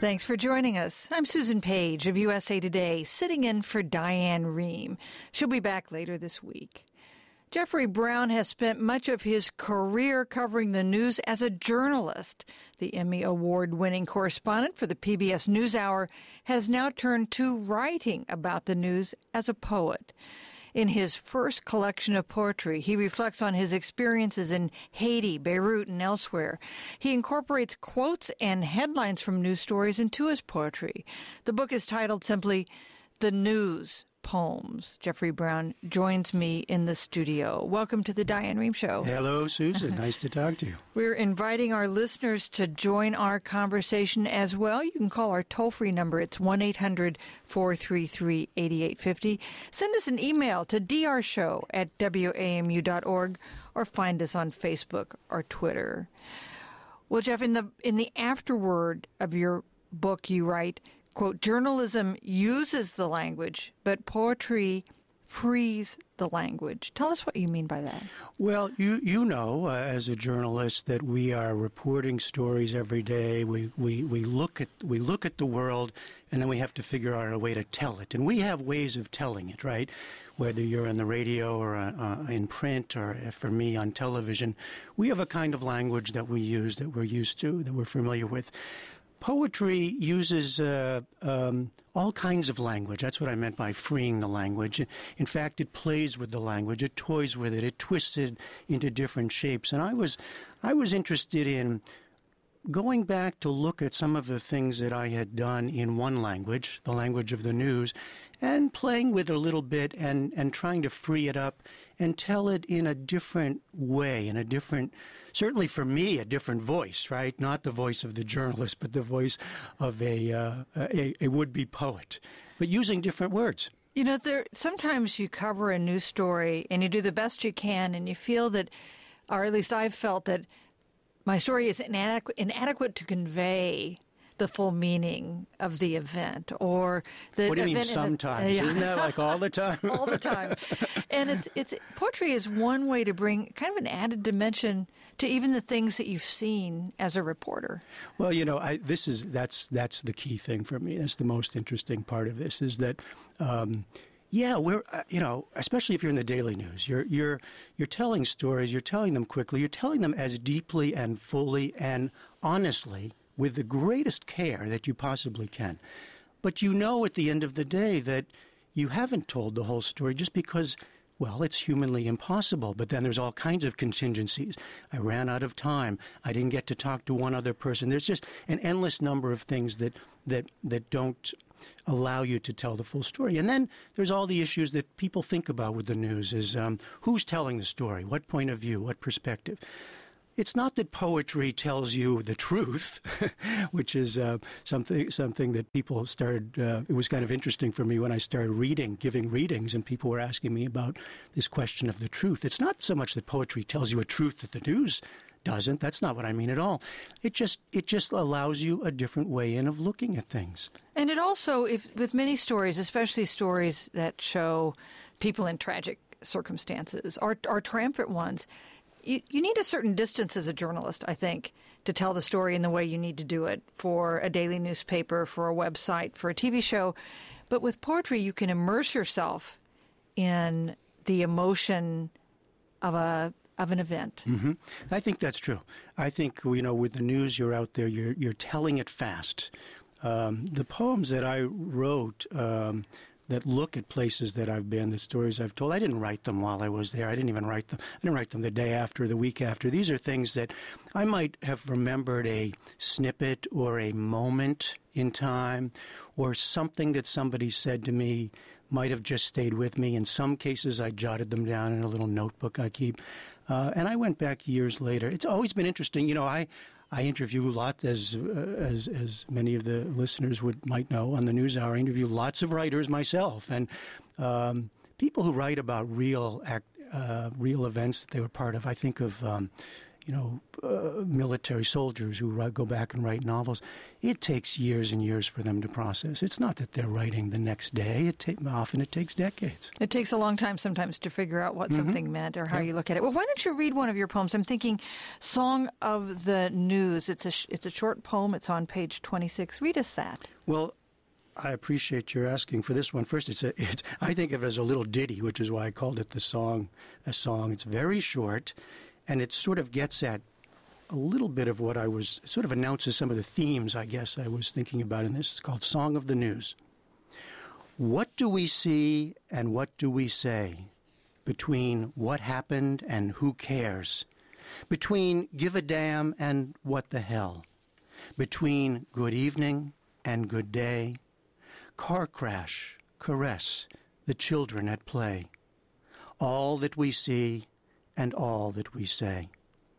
Thanks for joining us. I'm Susan Page of USA Today, sitting in for Diane Rehm. She'll be back later this week. Jeffrey Brown has spent much of his career covering the news as a journalist. The Emmy Award-winning correspondent for the PBS NewsHour has now turned to writing about the news as a poet. In his first collection of poetry, he reflects on his experiences in Haiti, Beirut, and elsewhere. He incorporates quotes and headlines from news stories into his poetry. The book is titled simply The News Poems. Jeffrey Brown joins me in the studio. Welcome to the Diane Rehm Show. Hello, Susan. Nice to talk to you. We're inviting our listeners to join our conversation as well. You can call our toll-free number. It's 1-800-433-8850. Send us an email to drshow@wamu.org or find us on Facebook or Twitter. Well, Jeff, in the afterword of your book, you write, quote, journalism uses the language, but poetry frees the language. Tell us what you mean by that. Well, you know, as a journalist, that we are reporting stories every day. We look at the world, and then we have to figure out a way to tell it. And we have ways of telling it, right? Whether you're on the radio or in print, or for me on television, we have a kind of language that we use, that we're used to, that we're familiar with. Poetry uses all kinds of language. That's what I meant by freeing the language. In fact, it plays with the language. It toys with it. It twists it into different shapes. And I was interested in going back to look at some of the things that I had done in one language, the language of the news, and playing with it a little bit and trying to free it up and tell it in a different way, in a different, certainly for me, a different voice, right? Not the voice of the journalist, but the voice of a would-be poet, but using different words. You know, sometimes you cover a news story and you do the best you can, and you feel that, or at least I've felt that, my story is inadequate to convey the full meaning of the event, or the What do you mean sometimes? Isn't that like all the time? All the time. And it's poetry is one way to bring kind of an added dimension to even the things that you've seen as a reporter. Well, you know, that's the key thing for me. That's the most interesting part of this, is that we're especially if you're in the daily news, you're telling stories, you're telling them quickly, you're telling them as deeply and fully and honestly, with the greatest care that you possibly can. But you know at the end of the day that you haven't told the whole story just because, well, it's humanly impossible. But then there's all kinds of contingencies. I ran out of time. I didn't get to talk to one other person. There's just an endless number of things that don't allow you to tell the full story. And then there's all the issues that people think about with the news is who's telling the story, what point of view, what perspective. It's not that poetry tells you the truth, which is something that people started. It was kind of interesting for me when I started giving readings, and people were asking me about this question of the truth. It's not so much that poetry tells you a truth that the news doesn't. That's not what I mean at all. It just allows you a different way in of looking at things. And it also, with many stories, especially stories that show people in tragic circumstances or triumphant ones, you need a certain distance as a journalist, I think, to tell the story in the way you need to do it for a daily newspaper, for a website, for a TV show. But with poetry, you can immerse yourself in the emotion of an event. Mm-hmm. I think that's true. I think, with the news, you're out there, you're telling it fast. The poems that I wrote that look at places that I've been, the stories I've told. I didn't write them while I was there. I didn't even write them. I didn't write them the day after, the week after. These are things that I might have remembered a snippet or a moment in time, or something that somebody said to me might have just stayed with me. In some cases, I jotted them down in a little notebook I keep. And I went back years later. It's always been interesting. I interview a lot, as many of the listeners might know, on the NewsHour. I interview lots of writers myself, and people who write about real events that they were part of. I think of military soldiers who go back and write novels. It takes years and years for them to process. It's not that they're writing the next day. Often it takes decades. It takes a long time sometimes to figure out what something meant or how you look at it. Well, why don't you read one of your poems? I'm thinking Song of the News. It's a short poem. It's on page 26. Read us that. Well, I appreciate your asking for this one. First, I think of it as a little ditty, which is why I called it a song. It's very short, and it sort of gets at a little bit of what sort of announces some of the themes, I guess, I was thinking about in this. It's called Song of the News. What do we see and what do we say? Between what happened and who cares? Between give a damn and what the hell? Between good evening and good day? Car crash, caress, the children at play. All that we see and all that we say.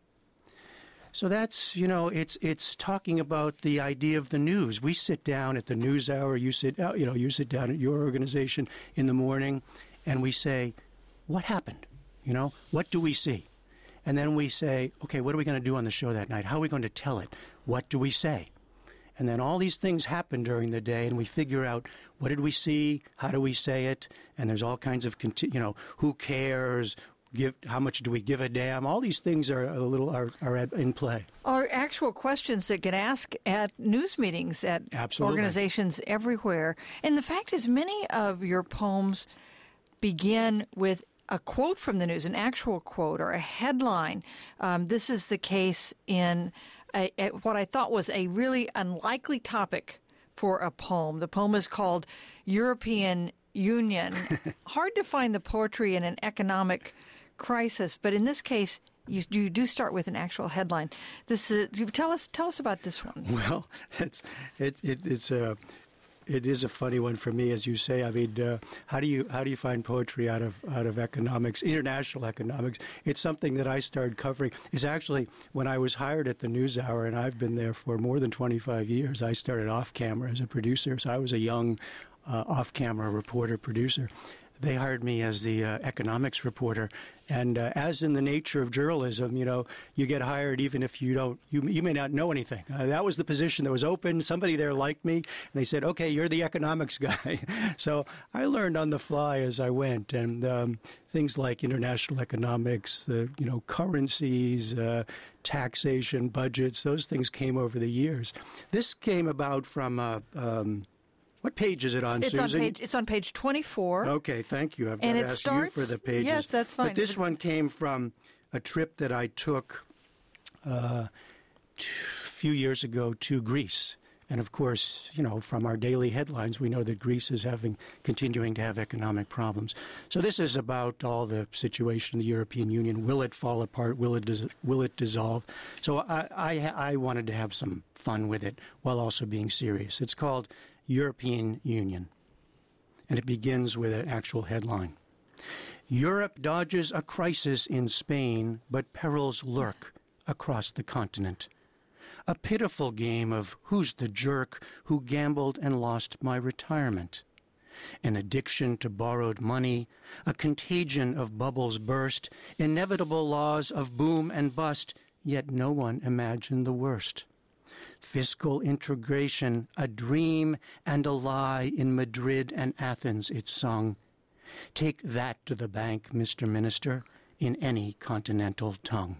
So that's, it's talking about the idea of the news. We sit down at the news hour, you sit down at your organization in the morning, and we say, what happened? What do we see? And then we say, okay, what are we going to do on the show that night? How are we going to tell it? What do we say? And then all these things happen during the day, and we figure out what did we see, how do we say it, and there's all kinds of, who cares, how much do we give a damn? All these things are in play. Are actual questions that get asked at news meetings at Absolutely. Organizations everywhere. And the fact is, many of your poems begin with a quote from the news, an actual quote or a headline. This is the case in what I thought was a really unlikely topic for a poem. The poem is called European Union. Hard to find the poetry in an economic crisis, but in this case, you do start with an actual headline. Tell us about this one. Well, it is a funny one for me, as you say. I mean, how do you find poetry out of economics, international economics? It's something that I started covering. Is actually when I was hired at the NewsHour, and I've been there for more than 25 years. I started off camera as a producer, so I was a young off-camera reporter producer. They hired me as the economics reporter, and as in the nature of journalism, you get hired even if you may not know anything. That was the position that was open. Somebody there liked me, and they said, "Okay, you're the economics guy." So I learned on the fly as I went, and things like international economics, currencies, taxation, budgets, those things came over the years. This came about from what page is it on, Susan? It's on page 24. Okay, thank you. I've got to ask you for the pages. Yes, that's fine. But this one came from a trip that I took a few years ago to Greece. And of course, from our daily headlines, we know that Greece is continuing to have economic problems. So this is about all the situation in the European Union. Will it fall apart? Will it dissolve? So I wanted to have some fun with it while also being serious. It's called European Union, and it begins with an actual headline. Europe dodges a crisis in Spain, but perils lurk across the continent. A pitiful game of who's the jerk who gambled and lost my retirement. An addiction to borrowed money, a contagion of bubbles burst, inevitable laws of boom and bust, yet no one imagined the worst. Fiscal integration, a dream and a lie in Madrid and Athens, it's sung. Take that to the bank, Mr. Minister, in any continental tongue.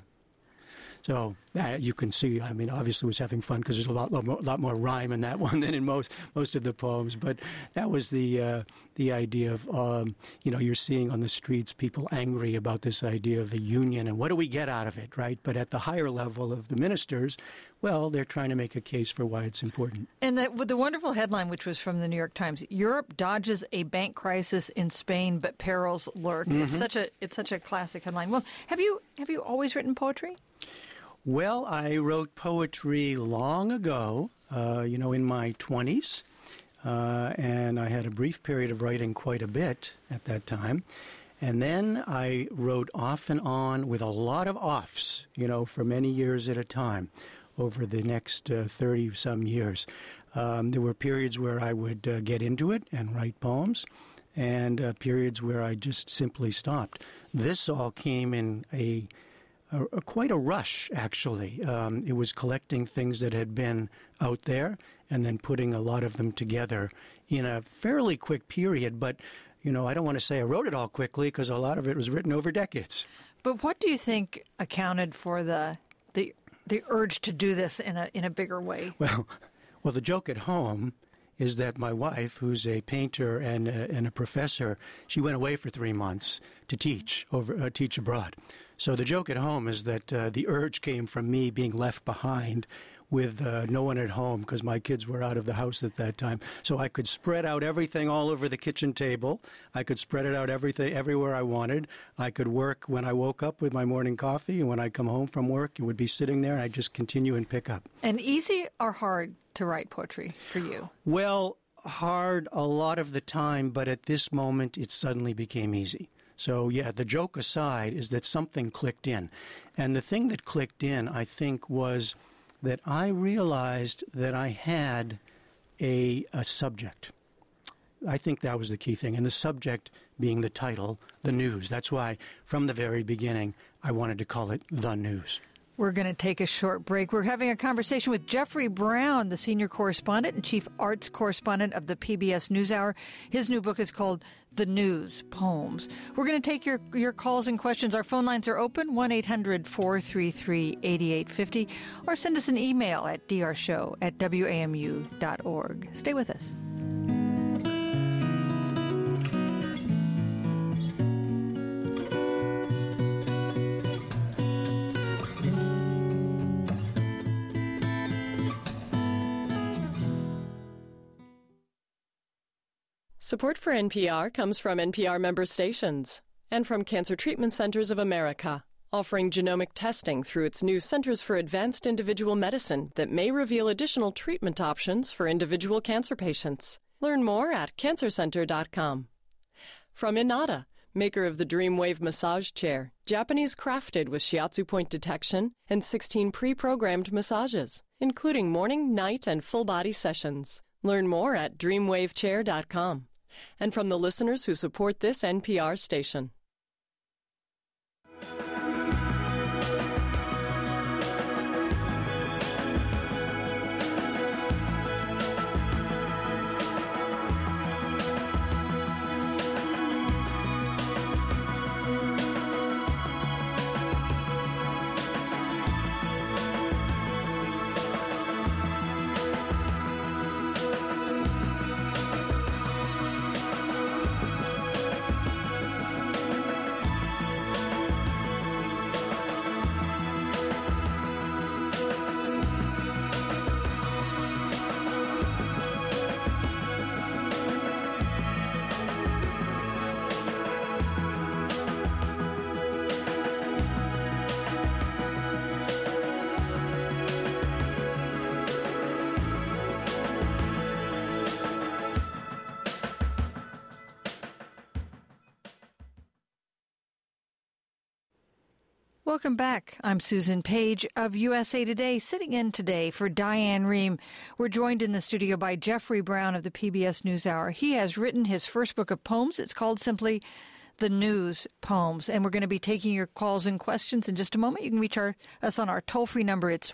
So you can see, I mean, obviously was having fun because there's a lot more rhyme in that one than in most of the poems. But that was the idea of, you're seeing on the streets people angry about this idea of a union and what do we get out of it, right? But at the higher level of the ministers, well, they're trying to make a case for why it's important. And with the wonderful headline, which was from the New York Times, Europe dodges a bank crisis in Spain, but perils lurk. Mm-hmm. It's such a classic headline. Well, have you always written poetry? Well, I wrote poetry long ago, in my 20s, and I had a brief period of writing quite a bit at that time. And then I wrote off and on with a lot of offs, for many years at a time over the next 30-some years. There were periods where I would get into it and write poems, and periods where I just simply stopped. This all came in a quite a rush, actually. It was collecting things that had been out there and then putting a lot of them together in a fairly quick period. But, I don't want to say I wrote it all quickly because a lot of it was written over decades. But what do you think accounted for the urge to do this in a bigger way? Well, the joke at home is that my wife, who's a painter and a professor, she went away for 3 months to teach abroad. So the joke at home is that the urge came from me being left behind with no one at home because my kids were out of the house at that time. So I could spread out everything all over the kitchen table. I could spread it out everywhere I wanted. I could work when I woke up with my morning coffee, and when I come home from work, it would be sitting there, and I'd just continue and pick up. And easy or hard to write poetry for you? Well, hard a lot of the time, but at this moment, it suddenly became easy. So, yeah, the joke aside is that something clicked in. And the thing that clicked in, I think, was that I realized that I had a subject. I think that was the key thing. And the subject being the title, The News. That's why, from the very beginning, I wanted to call it The News. We're going to take a short break. We're having a conversation with Jeffrey Brown, the senior correspondent and chief arts correspondent of the PBS NewsHour. His new book is called The News Poems. We're going to take your calls and questions. Our phone lines are open, 1-800-433-8850, or send us an email at drshow@wamu.org. Stay with us. Support for NPR comes from NPR member stations and from Cancer Treatment Centers of America, offering genomic testing through its new Centers for Advanced Individual Medicine that may reveal additional treatment options for individual cancer patients. Learn more at cancercenter.com. From Inada, maker of the Dreamwave massage chair, Japanese crafted with shiatsu point detection and 16 pre-programmed massages, including morning, night, and full-body sessions. Learn more at dreamwavechair.com. And from the listeners who support this NPR station. Welcome back. I'm Susan Page of USA Today, sitting in today for Diane Rehm. We're joined in the studio by Jeffrey Brown of the PBS NewsHour. He has written his first book of poems. It's called simply The News Poems. And we're going to be taking your calls and questions in just a moment. You can reach us on our toll-free number. It's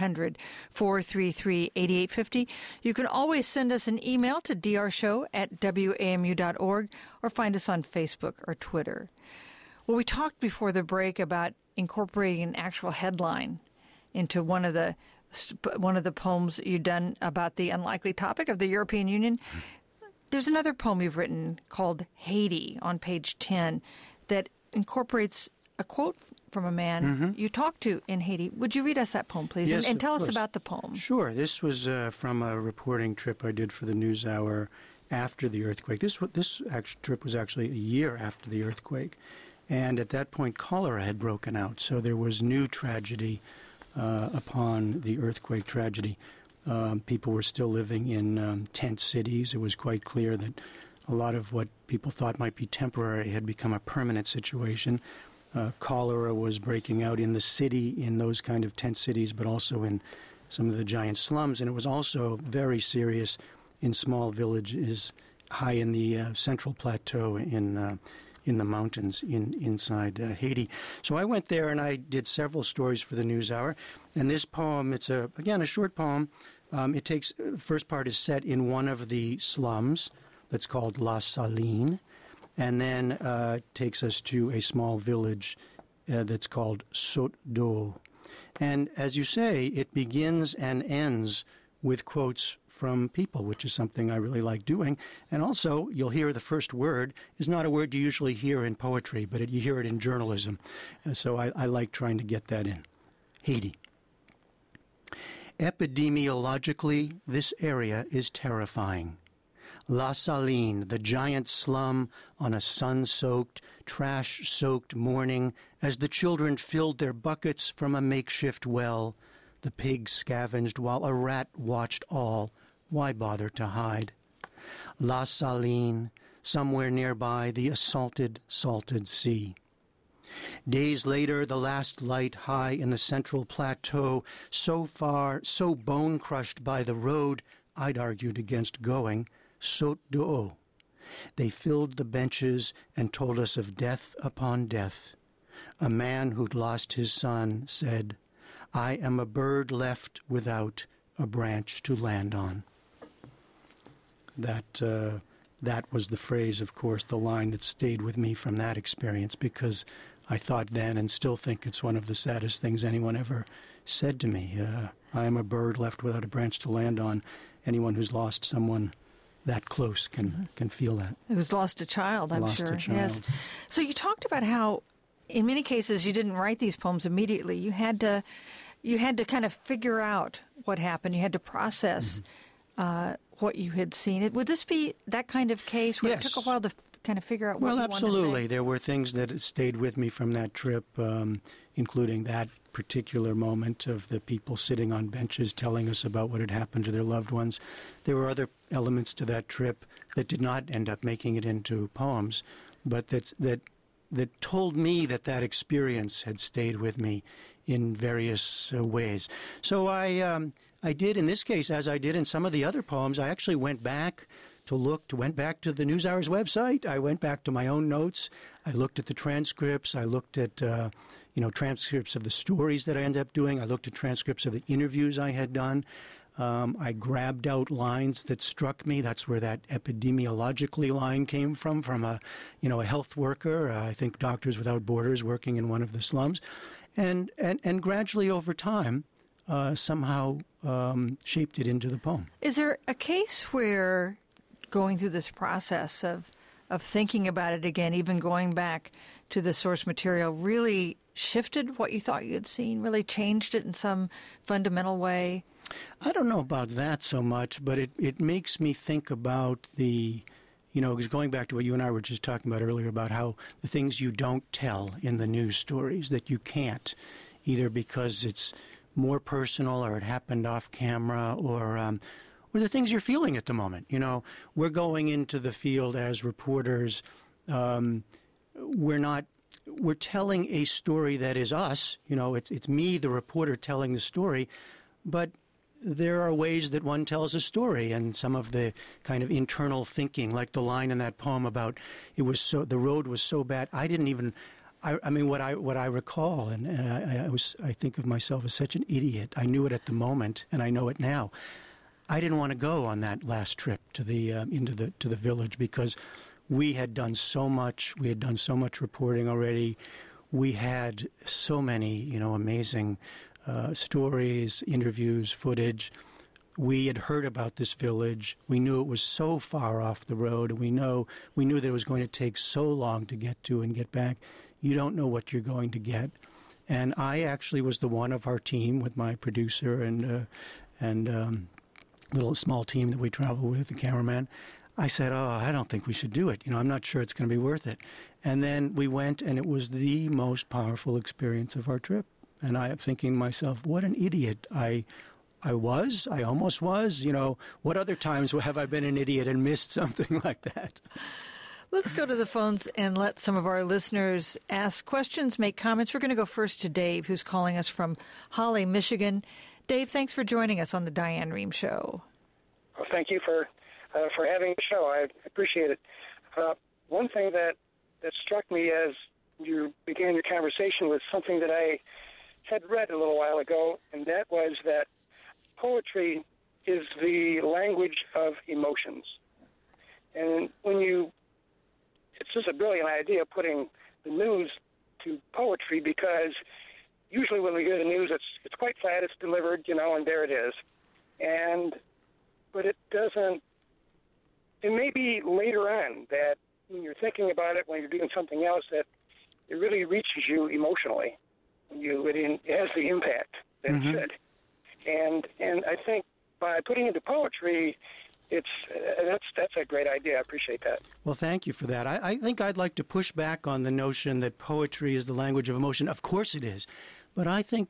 1-800-433-8850. You can always send us an email to drshow@wamu.org or find us on Facebook or Twitter. Well, we talked before the break about incorporating an actual headline into one of the poems you've done about the unlikely topic of the European Union. There's another poem you've written called Haiti on page 10 that incorporates a quote from a man you talked to in Haiti. Would you read us that poem, please? Yes, and tell of us course. about the poem. Sure. This was from a reporting trip I did for the NewsHour after the earthquake. This trip was actually a year after the earthquake. And at that point, cholera had broken out. So there was new tragedy upon the earthquake tragedy. People were still living in tent cities. It was quite clear that a lot of what people thought might be temporary had become a permanent situation. Cholera was breaking out in the city, in those kind of tent cities, but also in some of the giant slums. And it was also very serious in small villages high in the Central Plateau in in the mountains inside Haiti. So I went there and I did several stories for the NewsHour. And this poem, it's a short poem. It takes, first part is set in one of the slums that's called La Saline, and then takes us to a small village that's called Sotte-d'Eau. And as you say, it begins and ends with quotes from people, which is something I really like doing. And also, you'll hear the first word is not a word you usually hear in poetry, but you hear it in journalism. And so I like trying to get that in. Haiti. Epidemiologically, this area is terrifying. La Saline, the giant slum on a sun-soaked, trash-soaked morning, as the children filled their buckets from a makeshift well, the pigs scavenged while a rat watched all. Why bother to hide? La Saline, somewhere nearby the assaulted, salted sea. Days later, the last light high in the central plateau, so far, so bone-crushed by the road, I'd argued against going, Sotte-d'Eau. They filled the benches and told us of death upon death. A man who'd lost his son said, I am a bird left without a branch to land on. That was the phrase, of course, the line that stayed with me from that experience, because I thought then and still think it's one of the saddest things anyone ever said to me. I am a bird left without a branch to land on. Anyone who's lost someone that close can feel that. Who's lost a child, I'm lost sure. A child. Yes. So you talked about how, in many cases, you didn't write these poems immediately. You had to kind of figure out what happened. You had to process what you had seen. Would this be that kind of case where Yes. it took a while to kind of figure out what you wanted to say? Well, absolutely. There were things that stayed with me from that trip, including that particular moment of the people sitting on benches telling us about what had happened to their loved ones. There were other elements to that trip that did not end up making it into poems, but that told me that experience had stayed with me in various ways. So I did, in this case, as I did in some of the other poems, I actually went back to the NewsHour's website. I went back to my own notes. I looked at the transcripts. I looked at transcripts of the stories that I ended up doing. I looked at transcripts of the interviews I had done. I grabbed out lines that struck me. That's where that epidemiologically line came from a health worker, I think Doctors Without Borders, working in one of the slums. And gradually over time, somehow shaped it into the poem. Is there a case where going through this process of thinking about it again, even going back to the source material, really shifted what you thought you had seen, really changed it in some fundamental way? I don't know about that so much, but it makes me think about going back to what you and I were just talking about earlier, about how the things you don't tell in the news stories, that you can't, either because it's more personal or it happened off camera, or the things you're feeling at the moment. We're going into the field as reporters. We're telling a story that is us. It's me, the reporter, telling the story, but there are ways that one tells a story, and some of the kind of internal thinking, like the line in that poem about the road was so bad. I didn't even. I mean, what I recall, and I think of myself as such an idiot. I knew it at the moment, and I know it now. I didn't want to go on that last trip to the village, because we had done so much. We had done so much reporting already. We had so many, amazing stories, interviews, footage. We had heard about this village. We knew it was so far off the road, and we knew that it was going to take so long to get to and get back. You don't know what you're going to get. And I actually was the one of our team with my producer and little small team that we travel with, the cameraman. I said, I don't think we should do it. I'm not sure it's going to be worth it. And then we went, and it was the most powerful experience of our trip. And I am thinking to myself, what an idiot I almost was. What other times have I been an idiot and missed something like that? Let's go to the phones and let some of our listeners ask questions, make comments. We're going to go first to Dave, who's calling us from Holly, Michigan. Dave, thanks for joining us on the Diane Rehm Show. Well, thank you for having the show. I appreciate it. One thing that that struck me as you began your conversation with something that I had read a little while ago, and that was that poetry is the language of emotions. And it's just a brilliant idea putting the news to poetry, because usually when we hear the news, it's quite flat, it's delivered, and there it is. But it doesn't. It may be later on that when you're thinking about it, when you're doing something else, that it really reaches you emotionally. It has the impact that it should. And I think by putting it into poetry, that's a great idea. I appreciate that. Well, thank you for that. I think I'd like to push back on the notion that poetry is the language of emotion. Of course it is. But I think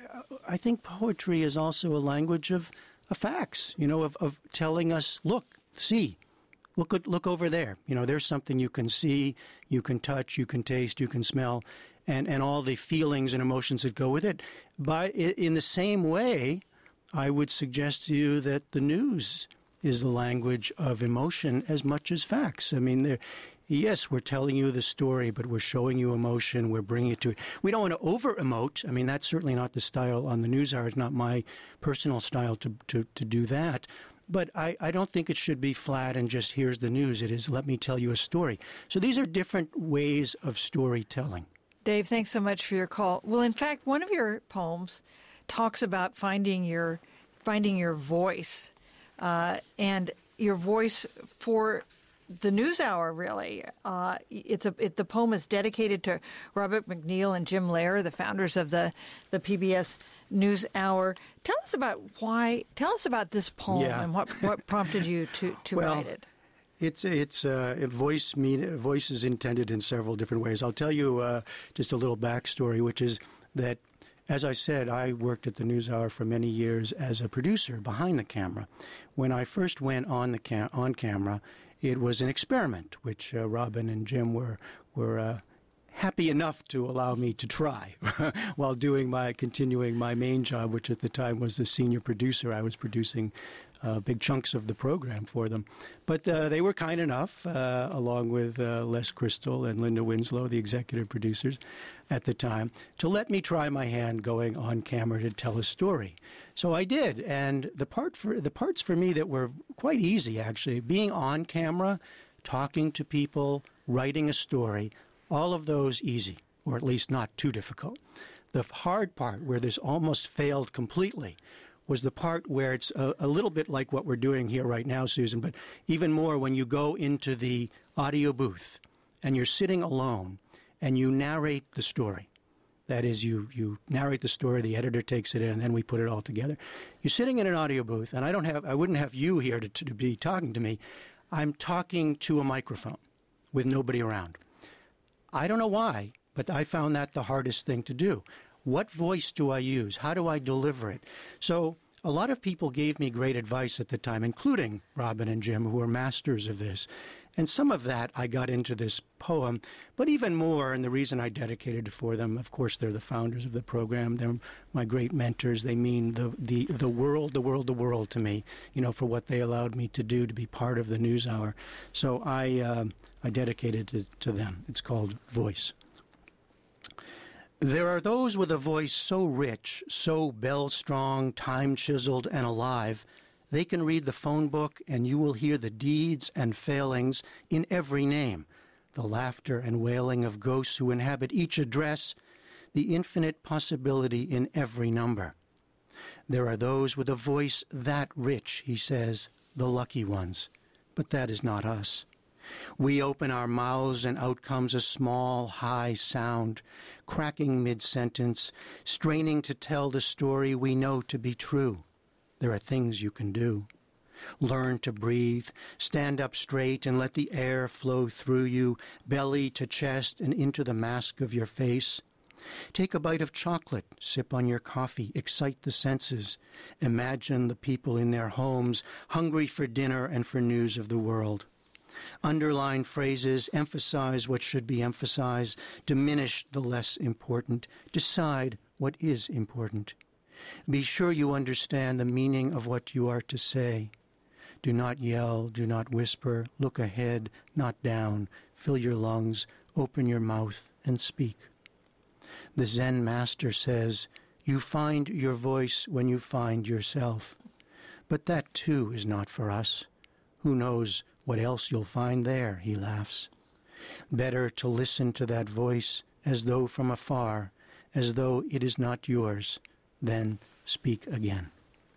poetry is also a language of facts, of telling us, look, see, look over there. There's something you can see, you can touch, you can taste, you can smell, and all the feelings and emotions that go with it. In the same way, I would suggest to you that the news is the language of emotion as much as facts. I mean, yes, we're telling you the story, but we're showing you emotion. We're bringing it to it. We don't want to over-emote. I mean, that's certainly not the style on the NewsHour. It's not my personal style to do that. But I don't think it should be flat and just here's the news. It is let me tell you a story. So these are different ways of storytelling. Dave, thanks so much for your call. Well, in fact, one of your poems talks about finding your voice, and your voice for the NewsHour, really. The poem is dedicated to Robert MacNeil and Jim Lehrer, the founders of the PBS NewsHour. Tell us about this poem and what prompted you to write it. It's voice is intended in several different ways. I'll tell you just a little backstory, which is that, as I said, I worked at the NewsHour for many years as a producer behind the camera. When I first went on camera, it was an experiment, which Robin and Jim were happy enough to allow me to try while continuing my main job, which at the time was the senior producer. I was producing big chunks of the program for them. But they were kind enough, along with Les Crystal and Linda Winslow, the executive producers at the time, to let me try my hand going on camera to tell a story. So I did, and the parts for me that were quite easy, actually, being on camera, talking to people, writing a story, all of those easy, or at least not too difficult. The hard part, where this almost failed completely, was the part where it's a little bit like what we're doing here right now, Susan, but even more when you go into the audio booth and you're sitting alone and you narrate the story. That is, you narrate the story, the editor takes it in, and then we put it all together. You're sitting in an audio booth, and I wouldn't have you here to be talking to me. I'm talking to a microphone with nobody around. I don't know why, but I found that the hardest thing to do. What voice do I use? How do I deliver it? So a lot of people gave me great advice at the time, including Robin and Jim, who are masters of this. And some of that I got into this poem, but even more, and the reason I dedicated it for them, of course, they're the founders of the program. They're my great mentors. They mean the world to me, for what they allowed me to do, to be part of the NewsHour. So I dedicated it to them. It's called Voice. There are those with a voice so rich, so bell-strong, time-chiseled, and alive, they can read the phone book and you will hear the deeds and failings in every name, the laughter and wailing of ghosts who inhabit each address, the infinite possibility in every number. There are those with a voice that rich, he says, the lucky ones, but that is not us. We open our mouths and out comes a small, high sound, cracking mid-sentence, straining to tell the story we know to be true. There are things you can do. Learn to breathe, stand up straight and let the air flow through you, belly to chest and into the mask of your face. Take a bite of chocolate, sip on your coffee, excite the senses. Imagine the people in their homes, hungry for dinner and for news of the world. Underline phrases, emphasize what should be emphasized, diminish the less important, decide what is important. Be sure you understand the meaning of what you are to say. Do not yell, do not whisper, look ahead, not down, fill your lungs, open your mouth and speak. The Zen master says, you find your voice when you find yourself. But that too is not for us. Who knows what else you'll find there, he laughs. Better to listen to that voice as though from afar, as though it is not yours, than speak again.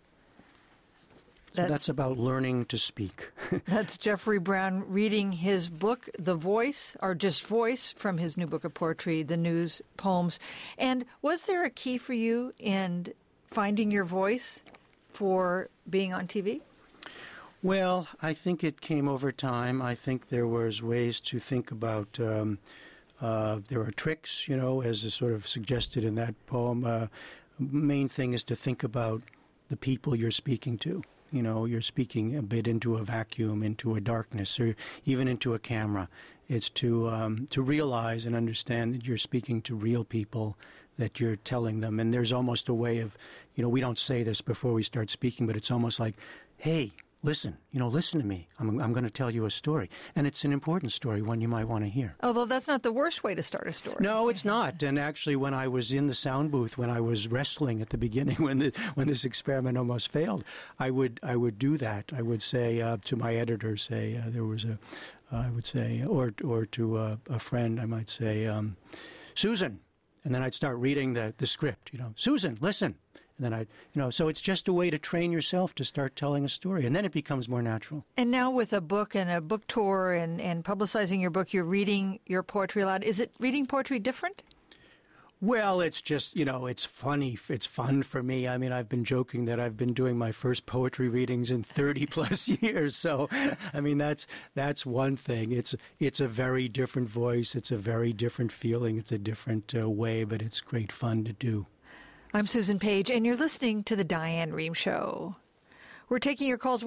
So that's about learning to speak. That's Jeffrey Brown reading his book, The Voice, or just Voice, from his new book of poetry, The News Poems. And was there a key for you in finding your voice for being on TV? Well, I think it came over time. I think there was ways to think about, there are tricks, as is sort of suggested in that poem. Main thing is to think about the people you're speaking to. You're speaking a bit into a vacuum, into a darkness, or even into a camera. It's to realize and understand that you're speaking to real people, that you're telling them. And there's almost a way of, we don't say this before we start speaking, but it's almost like, hey, listen, listen to me. I'm going to tell you a story. And it's an important story, one you might want to hear. Although that's not the worst way to start a story. No, it's not. And actually, when I was in the sound booth, when I was wrestling at the beginning, when this experiment almost failed, I would do that. I would say to my editor, there was I would say, or to a friend, I might say, Susan. And then I'd start reading the script, Susan, listen. And then so it's just a way to train yourself to start telling a story, and then it becomes more natural. And now with a book and a book tour and publicizing your book, you're reading your poetry aloud. Is it reading poetry different? Well, it's just, it's funny. It's fun for me. I mean, I've been joking that I've been doing my first poetry readings in 30 plus years. So, I mean, that's one thing. It's a very different voice. It's a very different feeling. It's a different way, but it's great fun to do. I'm Susan Page, and you're listening to The Diane Rehm Show. We're taking your calls,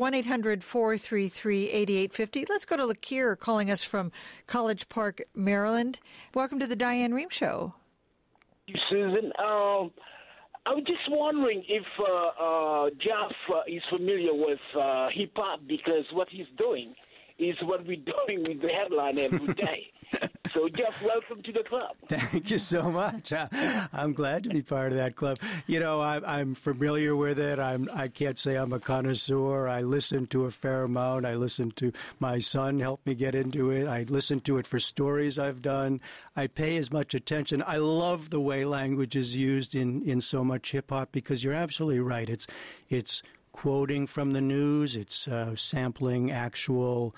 1-800-433-8850. Let's go to Lakir, calling us from College Park, Maryland. Welcome to The Diane Rehm Show. Susan, I was just wondering if Jeff is familiar with hip-hop, because what he's doing is what we're doing with the headline every day. So, Jeff, welcome to the club. Thank you so much. I'm glad to be part of that club. I'm familiar with it. I can't say I'm a connoisseur. I listen to a fair amount. I listen to my son help me get into it. I listen to it for stories I've done. I pay as much attention. I love the way language is used in so much hip-hop, because you're absolutely right. It's quoting from the news. It's sampling actual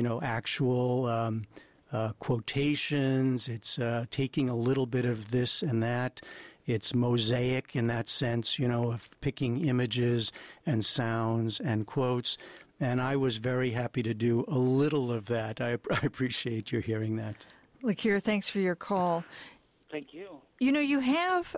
quotations. It's taking a little bit of this and that. It's mosaic in that sense, of picking images and sounds and quotes. And I was very happy to do a little of that. I appreciate you hearing that. Lakir, thanks for your call. Thank you. You have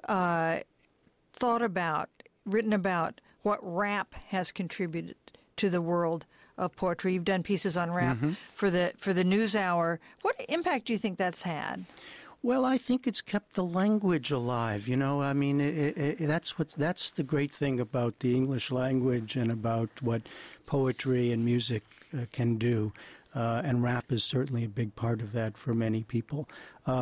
written about what rap has contributed to the world of poetry. You've done pieces on rap for the NewsHour. What impact do you think that's had? Well, I think it's kept the language alive. I mean, that's the great thing about the English language and about what poetry and music can do. And rap is certainly a big part of that for many people.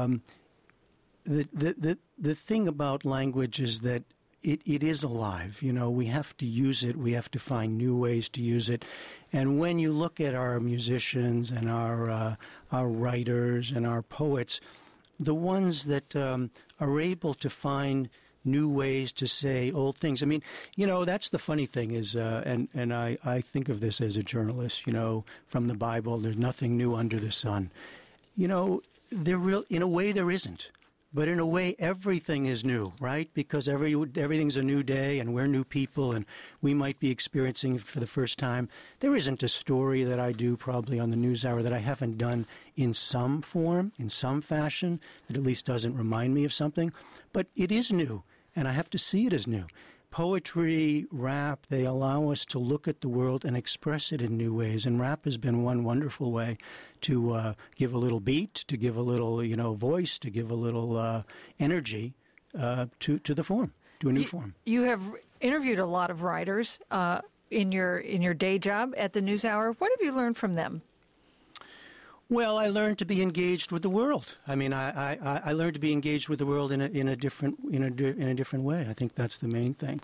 The thing about language is that it is alive. We have to use it. We have to find new ways to use it. And when you look at our musicians and our writers and our poets, the ones that are able to find new ways to say old things. I mean, that's the funny thing is, and I think of this as a journalist, from the Bible, there's nothing new under the sun. In a way there isn't. But in a way, everything is new, right? Because everything's a new day, and we're new people, and we might be experiencing it for the first time. There isn't a story that I do probably on the NewsHour that I haven't done in some form, in some fashion, that at least doesn't remind me of something. But it is new, and I have to see it as new. Poetry, rap, they allow us to look at the world and express it in new ways. And rap has been one wonderful way to give a little beat, to give a little, voice, to give a little energy to the form, to a new form. You have interviewed a lot of writers in your day job at the NewsHour. What have you learned from them? Well, I learned to be engaged with the world. I mean, I learned to be engaged with the world in a different way. I think that's the main thing.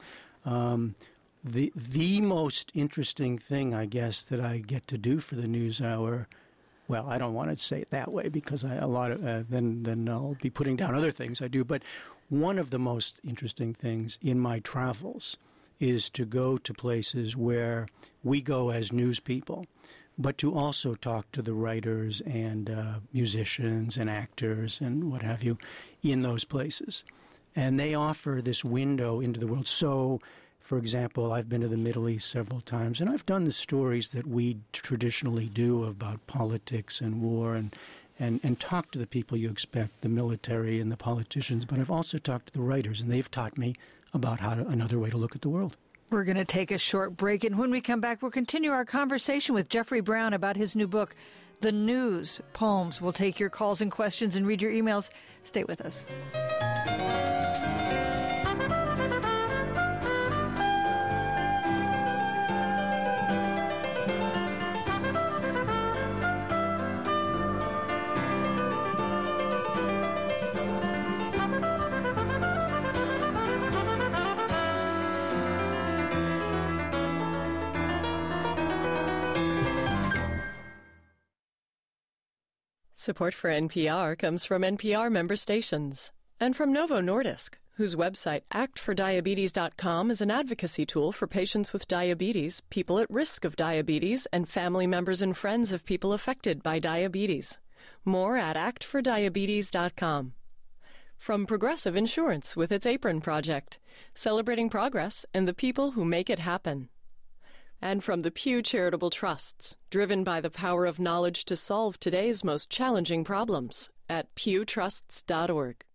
The most interesting thing, I guess, that I get to do for the NewsHour. Well, I don't want to say it that way because then I'll be putting down other things I do. But one of the most interesting things in my travels is to go to places where we go as news people, but to also talk to the writers and musicians and actors and what have you in those places. And they offer this window into the world. So, for example, I've been to the Middle East several times, and I've done the stories that we traditionally do about politics and war and talk to the people you expect, the military and the politicians. But I've also talked to the writers, and they've taught me about another way to look at the world. We're going to take a short break, and when we come back, we'll continue our conversation with Jeffrey Brown about his new book, The News Poems. We'll take your calls and questions and read your emails. Stay with us. Support for NPR comes from NPR member stations and from Novo Nordisk, whose website actfordiabetes.com is an advocacy tool for patients with diabetes, people at risk of diabetes, and family members and friends of people affected by diabetes. More at actfordiabetes.com. From Progressive Insurance with its Apron Project, celebrating progress and the people who make it happen. And from the Pew Charitable Trusts, driven by the power of knowledge to solve today's most challenging problems, at pewtrusts.org.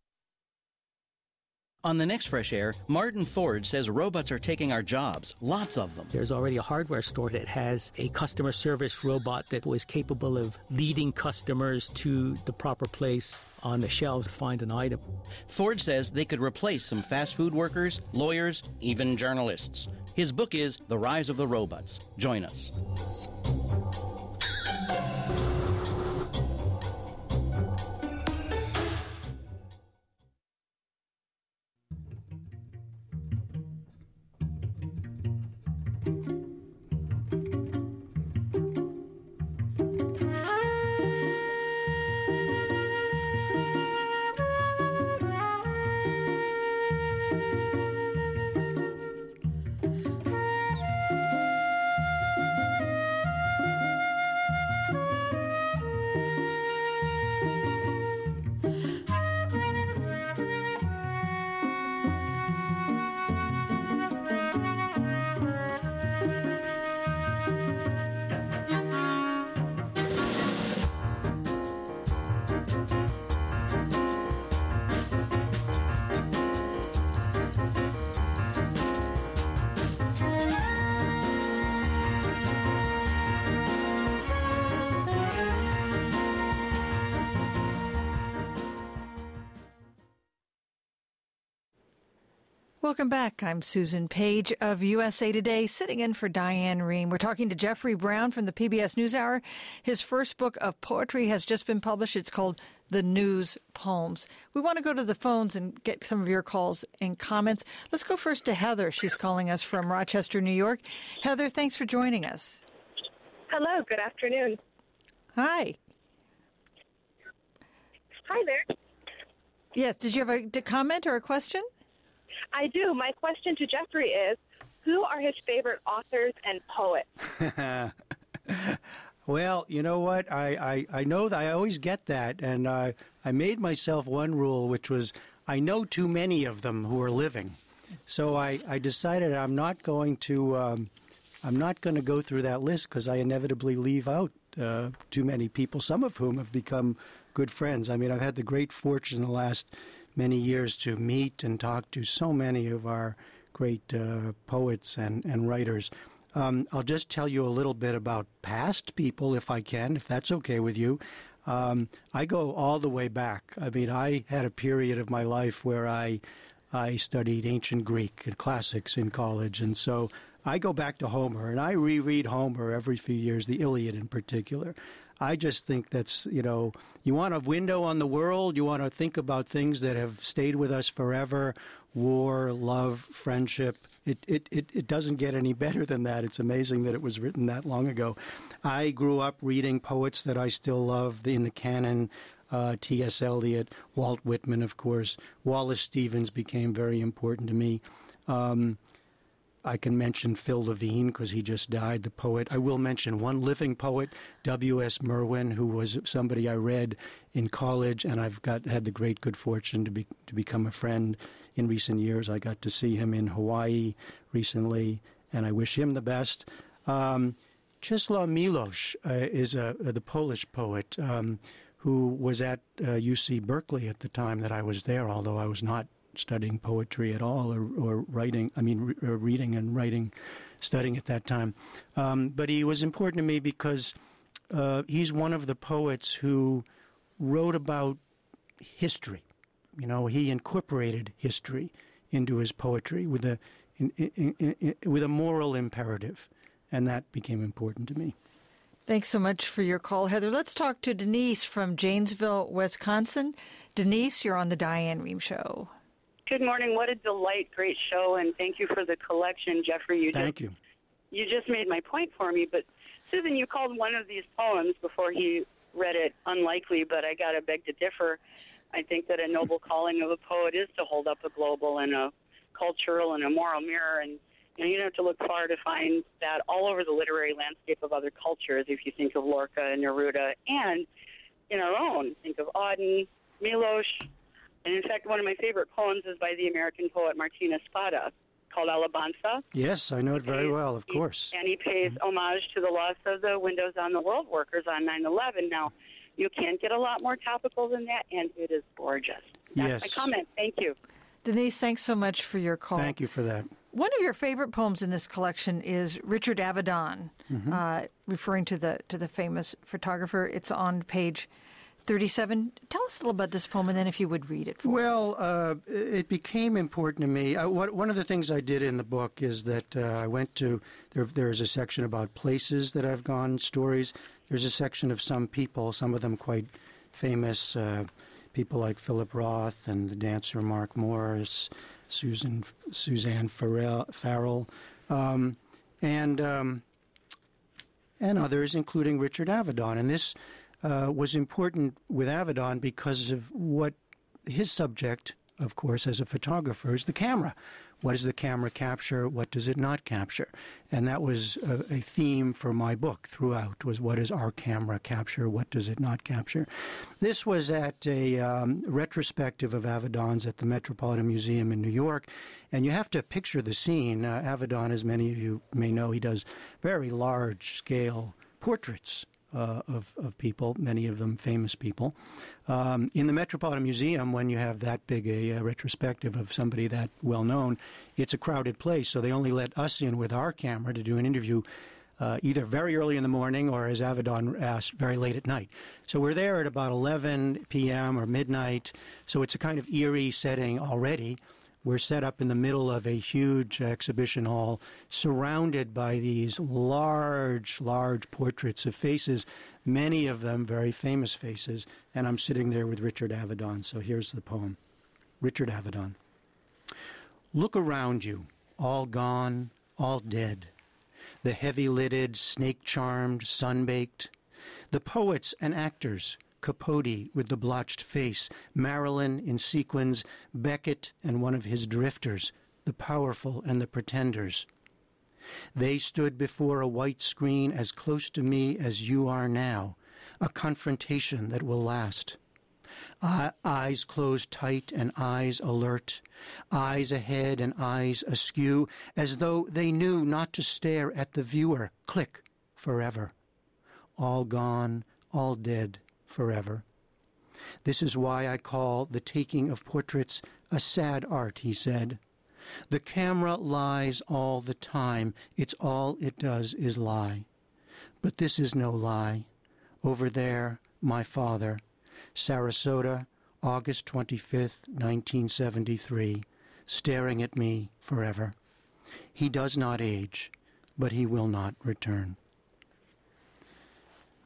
On the next Fresh Air, Martin Ford says robots are taking our jobs, lots of them. There's already a hardware store that has a customer service robot that was capable of leading customers to the proper place on the shelves to find an item. Ford says they could replace some fast food workers, lawyers, even journalists. His book is The Rise of the Robots. Join us. Welcome back. I'm Susan Page of USA Today, sitting in for Diane Rehm. We're talking to Jeffrey Brown from the PBS NewsHour. His first book of poetry has just been published. It's called The News Poems. We want to go to the phones and get some of your calls and comments. Let's go first to Heather. She's calling us from Rochester, New York. Heather, thanks for joining us. Hello, good afternoon. Hi. Hi there. Yes, did you have a comment or a question? I do. My question to Jeffrey is, who are his favorite authors and poets? Well, you know what? I know that I always get that, and I made myself one rule, which was I know too many of them who are living. So I decided I'm not going to go through that list because I inevitably leave out too many people, some of whom have become good friends. I mean, I've had the great fortune in the last many years to meet and talk to so many of our great poets and writers. I'll just tell you a little bit about past people, if I can, if that's okay with you. I go all the way back. I mean, I had a period of my life where I studied ancient Greek and classics in college, and so I go back to Homer, and I reread Homer every few years, the Iliad in particular. I just think that's, you want a window on the world. You want to think about things that have stayed with us forever. War, love, friendship. It doesn't get any better than that. It's amazing that it was written that long ago. I grew up reading poets that I still love in the canon. T.S. Eliot, Walt Whitman, of course. Wallace Stevens became very important to me. I can mention Phil Levine because he just died, the poet. I will mention one living poet, W.S. Merwin, who was somebody I read in college, and I've had the great good fortune to become a friend in recent years. I got to see him in Hawaii recently, and I wish him the best. Czesław Miłosz is the Polish poet who was at UC Berkeley at the time that I was there, although I was not studying poetry at all or writing, reading and writing, studying at that time. But he was important to me because he's one of the poets who wrote about history. He incorporated history into his poetry with a moral imperative, and that became important to me. Thanks so much for your call, Heather. Let's talk to Denise from Janesville, Wisconsin. Denise, you're on the Diane Rehm Show. Good morning. What a delight. Great show, and thank you for the collection, Jeffrey. Thank you. You just made my point for me, but Susan, you called one of these poems before he read it unlikely, but I got to beg to differ. I think that a noble calling of a poet is to hold up a global and a cultural and a moral mirror, and you don't have to look far to find that all over the literary landscape of other cultures. If you think of Lorca and Neruda, and in our own, think of Auden, Milosz, and in fact, one of my favorite poems is by the American poet Martina Spada, called Alabanza. Yes, I know it very well, of course. And he pays homage to the loss of the windows on the world workers on 9/11. Now, you can't get a lot more topical than that, and it is gorgeous. That's my comment. Thank you. Denise, thanks so much for your call. Thank you for that. One of your favorite poems in this collection is Richard Avedon, referring to the famous photographer. It's on page 37. Tell us a little about this poem, and then if you would read it for us. Well, it became important to me. One of the things I did in the book is that I went to, there's a section about places that I've gone, stories. There's a section of some people, some of them quite famous, people like Philip Roth and the dancer Mark Morris, Suzanne Farrell, and others, including Richard Avedon. And this was important with Avedon because of what his subject, of course, as a photographer, is the camera. What does the camera capture? What does it not capture? And that was a theme for my book throughout, was what does our camera capture? What does it not capture? This was at a retrospective of Avedon's at the Metropolitan Museum in New York. And you have to picture the scene. Avedon, as many of you may know, he does very large-scale portraits of people, many of them famous people. In the Metropolitan Museum, when you have that big a retrospective of somebody that well-known, it's a crowded place, so they only let us in with our camera to do an interview either very early in the morning or, as Avedon asked, very late at night. So we're there at about 11 p.m. or midnight, so it's a kind of eerie setting already. We're set up in the middle of a huge exhibition hall surrounded by these large portraits of faces, many of them very famous faces, and I'm sitting there with Richard Avedon. So here's the poem. Richard Avedon. Look around you, all gone, all dead. The heavy-lidded, snake-charmed, sun-baked. The poets and actors, Capote with the blotched face, Marilyn in sequins, Beckett and one of his drifters, the powerful and the pretenders. They stood before a white screen as close to me as you are now, a confrontation that will last. Eyes closed tight and eyes alert, eyes ahead and eyes askew, as though they knew not to stare at the viewer. Click, forever. All gone, all dead. Forever. This is why I call the taking of portraits a sad art, he said. The camera lies all the time. It's all it does is lie. But this is no lie. Over there, my father, Sarasota, August 25th, 1973, staring at me forever. He does not age, but he will not return.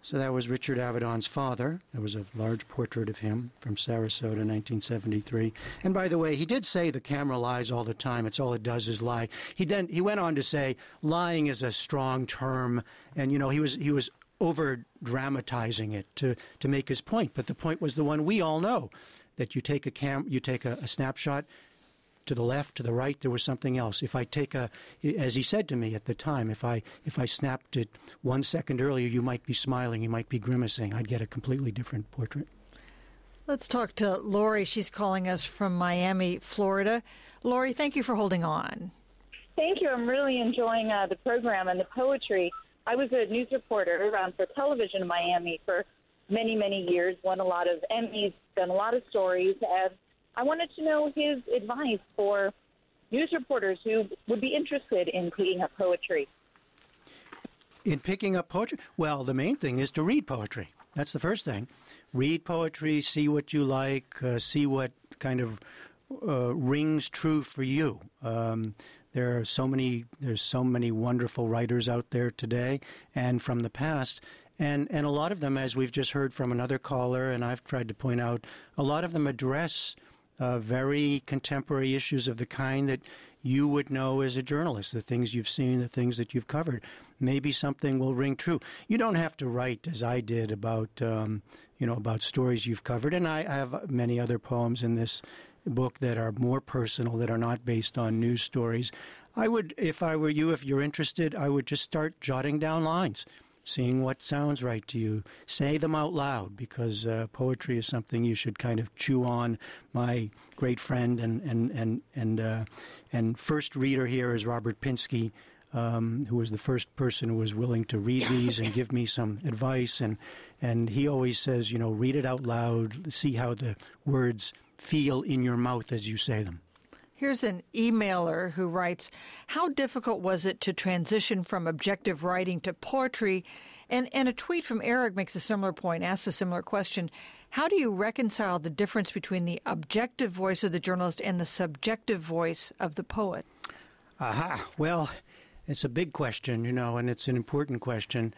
So that was Richard Avedon's father. There was a large portrait of him from Sarasota, 1973. And by the way, he did say the camera lies all the time. It's all it does is lie. He went on to say lying is a strong term, and he was over dramatizing it to make his point. But the point was the one we all know, that you take a snapshot. To the left, to the right, there was something else. If I take as he said to me at the time, if I snapped it 1 second earlier, you might be smiling, you might be grimacing. I'd get a completely different portrait. Let's talk to Lori. She's calling us from Miami, Florida. Lori, thank you for holding on. Thank you. I'm really enjoying the program and the poetry. I was a news reporter for television in Miami for many, many years, won a lot of Emmys, done a lot of stories, and I wanted to know his advice for news reporters who would be interested in picking up poetry. In picking up poetry? Well, the main thing is to read poetry. That's the first thing. Read poetry, see what you like, see what kind of rings true for you. There's so many wonderful writers out there today and from the past. And a lot of them, as we've just heard from another caller, and I've tried to point out, a lot of them address very contemporary issues of the kind that you would know as a journalist, the things you've seen, the things that you've covered. Maybe something will ring true. You don't have to write, as I did, about stories you've covered. And I have many other poems in this book that are more personal, that are not based on news stories. I would, if I were you, if you're interested, I would just start jotting down lines, seeing what sounds right to you. Say them out loud, because poetry is something you should kind of chew on. My great friend and first reader here is Robert Pinsky, who was the first person who was willing to read these and give me some advice. And he always says, read it out loud, see how the words feel in your mouth as you say them. Here's an emailer who writes, how difficult was it to transition from objective writing to poetry? And a tweet from Eric makes a similar point, asks a similar question. How do you reconcile the difference between the objective voice of the journalist and the subjective voice of the poet? Aha. Well, it's a big question, and it's an important question.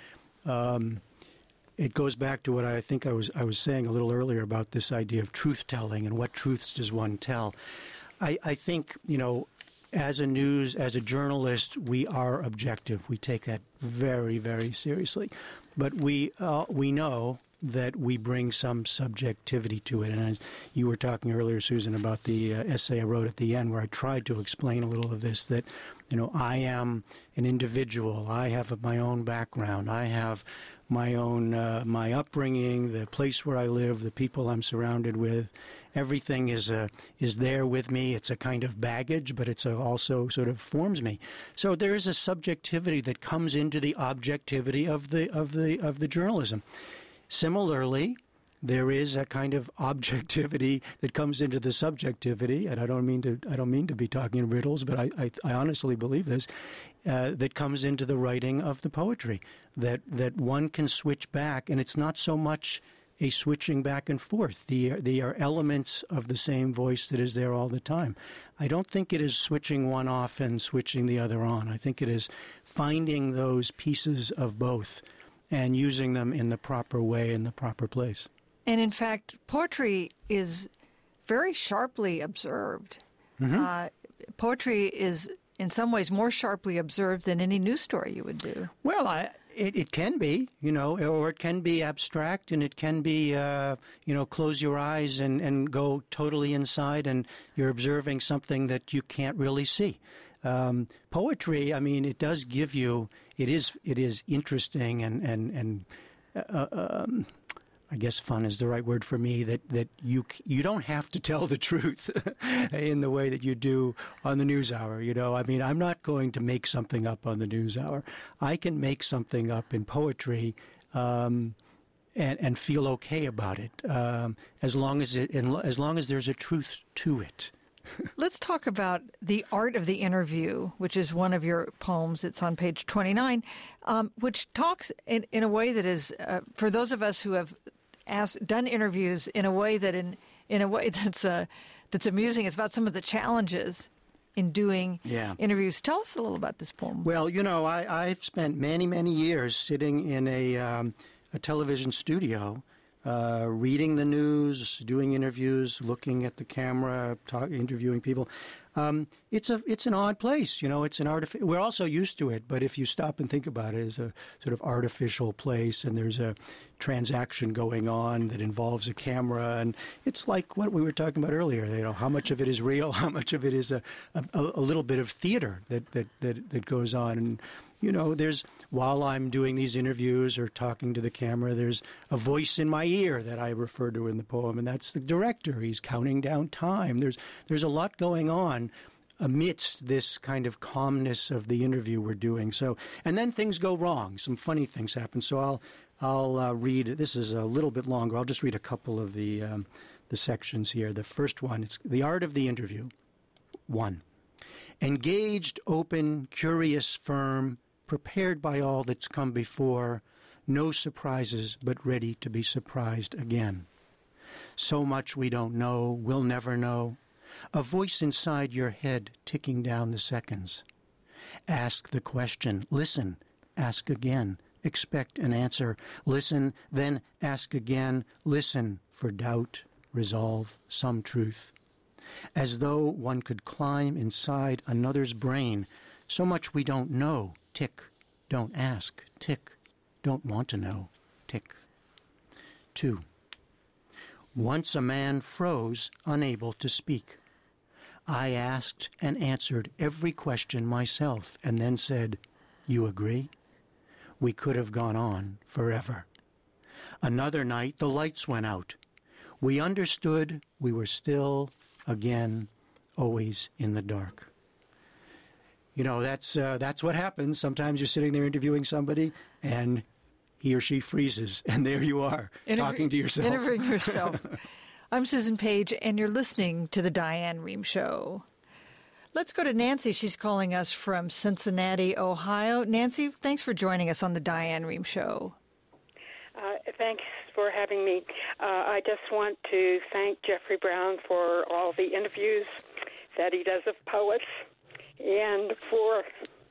It goes back to what I think I was saying a little earlier about this idea of truth-telling and what truths does one tell. I think, as a journalist, we are objective. We take that very, very seriously. But we know that we bring some subjectivity to it. And as you were talking earlier, Susan, about the essay I wrote at the end where I tried to explain a little of this, that, I am an individual. I have my own background. I have my own, my upbringing, the place where I live, the people I'm surrounded with. Everything is there with me. It's a kind of baggage, but it's also sort of forms me. So there is a subjectivity that comes into the objectivity of the journalism. Similarly, there is a kind of objectivity that comes into the subjectivity, and I don't mean to be talking in riddles, but I honestly believe this, that comes into the writing of the poetry, that one can switch back, and it's not so much a switching back and forth. They are elements of the same voice that is there all the time. I don't think it is switching one off and switching the other on. I think it is finding those pieces of both and using them in the proper way, in the proper place. And in fact, poetry is very sharply observed. Mm-hmm. Poetry is in some ways more sharply observed than any news story you would do. Well, it can be, or it can be abstract, and it can be, close your eyes and go totally inside, and you're observing something that you can't really see. Poetry, it does give you, it is interesting and I guess fun is the right word for me, that you don't have to tell the truth in the way that you do on the NewsHour. I'm not going to make something up on the NewsHour. I can make something up in poetry and feel okay about it, as long as there's a truth to it. Let's talk about The Art of the Interview, which is one of your poems. It's on page 29, which talks in a way that is, for those of us who have done interviews in a way that's amusing. It's about some of the challenges in doing interviews. Tell us a little about this poem. Well, I've spent many, many years sitting in a a television studio, reading the news, doing interviews, looking at the camera, interviewing people. It's an odd place, It's an we're also used to it, but if you stop and think about it, it's a sort of artificial place, and there's a transaction going on that involves a camera, and it's like what we were talking about earlier. How much of it is real, how much of it is a little bit of theater that goes on. And while I'm doing these interviews or talking to the camera, there's a voice in my ear that I refer to in the poem, and that's the director. He's counting down time. There's a lot going on amidst this kind of calmness of the interview we're doing. So, and then things go wrong. Some funny things happen. So I'll read. This is a little bit longer. I'll just read a couple of the sections here. The first one, it's the art of the interview. 1. Engaged, open, curious, firm, prepared by all that's come before, no surprises, but ready to be surprised again. So much we don't know, we'll never know. A voice inside your head ticking down the seconds. Ask the question, listen, ask again, expect an answer, listen, then ask again, listen for doubt, resolve, some truth. As though one could climb inside another's brain, so much we don't know. Tick, don't ask, tick, don't want to know, tick. 2. Once a man froze, unable to speak. I asked and answered every question myself, and then said, "You agree?" We could have gone on forever. Another night, the lights went out. We understood we were still, again, always in the dark. That's what happens. Sometimes you're sitting there interviewing somebody, and he or she freezes, and there you are, talking to yourself. Interviewing yourself. I'm Susan Page, and you're listening to The Diane Rehm Show. Let's go to Nancy. She's calling us from Cincinnati, Ohio. Nancy, thanks for joining us on The Diane Rehm Show. Thanks for having me. I just want to thank Jeffrey Brown for all the interviews that he does of poets, and for,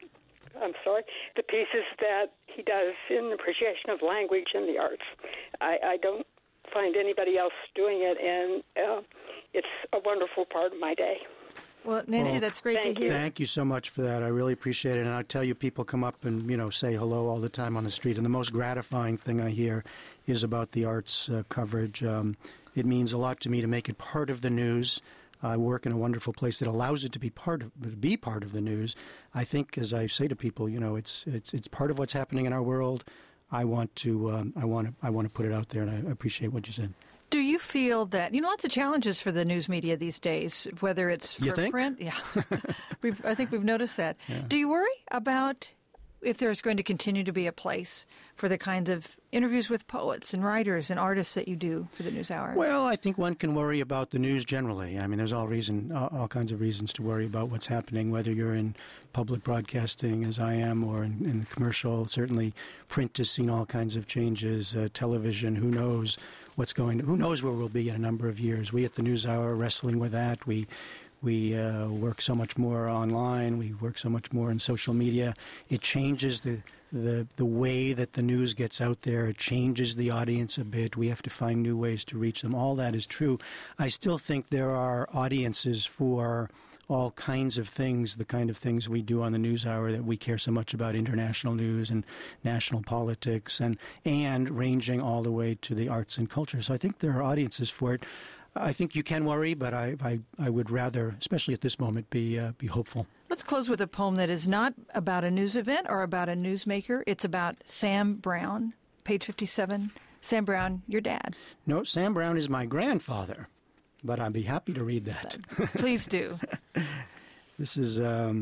the pieces that he does in appreciation of language and the arts. I don't find anybody else doing it, and it's a wonderful part of my day. Well, Nancy, that's great to hear. Thank you so much for that. I really appreciate it. And I tell you, people come up and, say hello all the time on the street. And the most gratifying thing I hear is about the arts coverage. It means a lot to me to make it part of the news. I work in a wonderful place that allows it to be part of the news. I think, as I say to people, it's part of what's happening in our world. I want to put it out there, and I appreciate what you said. Do you feel that, lots of challenges for the news media these days, whether it's for print? Yeah. I think we've noticed that. Yeah. Do you worry about if there's going to continue to be a place for the kinds of interviews with poets and writers and artists that you do for the NewsHour? Well, I think one can worry about the news generally. I mean, there's all kinds of reasons to worry about what's happening, whether you're in public broadcasting, as I am, or in commercial. Certainly, print has seen all kinds of changes. Television, who knows who knows where we'll be in a number of years. We at the NewsHour are wrestling with that. We work so much more online. We work so much more in social media. It changes the way that the news gets out there. It changes the audience a bit. We have to find new ways to reach them. All that is true. I still think there are audiences for all kinds of things, the kind of things we do on the NewsHour that we care so much about, international news and national politics, and ranging all the way to the arts and culture. So I think there are audiences for it. I think you can worry, but I would rather, especially at this moment, be hopeful. Let's close with a poem that is not about a news event or about a newsmaker. It's about Sam Brown, page 57. Sam Brown, your dad. No, Sam Brown is my grandfather, but I'd be happy to read that. Please do. This is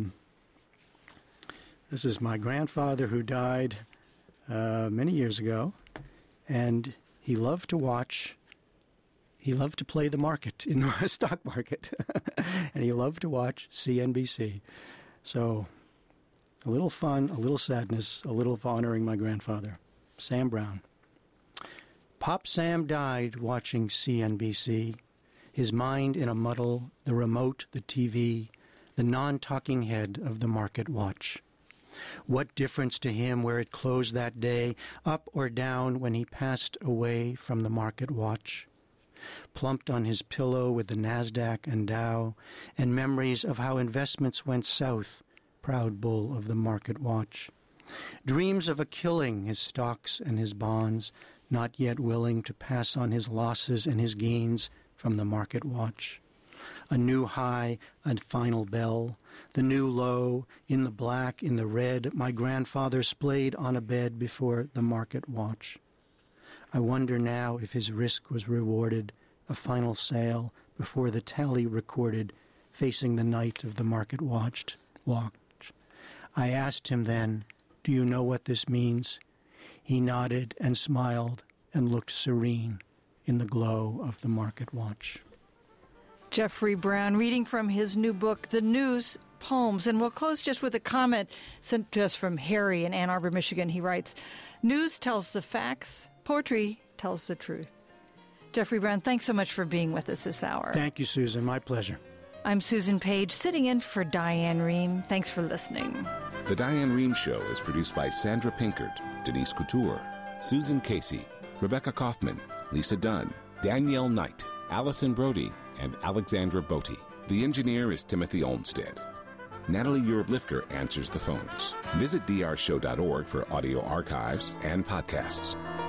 my grandfather who died many years ago, and he loved to play the market in the stock market, and he loved to watch CNBC. So a little fun, a little sadness, a little honoring my grandfather, Sam Brown. Pop Sam died watching CNBC, his mind in a muddle, the remote, the TV, the non-talking head of the market watch. What difference to him where it closed that day, up or down when he passed away from the market watch? Plumped on his pillow with the NASDAQ and Dow, and memories of how investments went south, proud bull of the market watch. Dreams of a killing his stocks and his bonds, not yet willing to pass on his losses and his gains from the market watch. A new high, a final bell, the new low, in the black, in the red, my grandfather splayed on a bed before the market watch. I wonder now if his risk was rewarded, a final sale before the tally recorded, facing the night of the market watch. I asked him then, "Do you know what this means?" He nodded and smiled and looked serene in the glow of the market watch. Jeffrey Brown reading from his new book, The News Poems. And we'll close just with a comment sent to us from Harry in Ann Arbor, Michigan. He writes, "News tells the facts, poetry tells the truth." Jeffrey Brown, thanks so much for being with us this hour. Thank you, Susan. My pleasure. I'm Susan Page, sitting in for Diane Rehm. Thanks for listening. The Diane Rehm Show is produced by Sandra Pinkert, Denise Couture, Susan Casey, Rebecca Kaufman, Lisa Dunn, Danielle Knight, Allison Brody, and Alexandra Botti. The engineer is Timothy Olmstead. Natalie Urb-Lifker answers the phones. Visit drshow.org for audio archives and podcasts.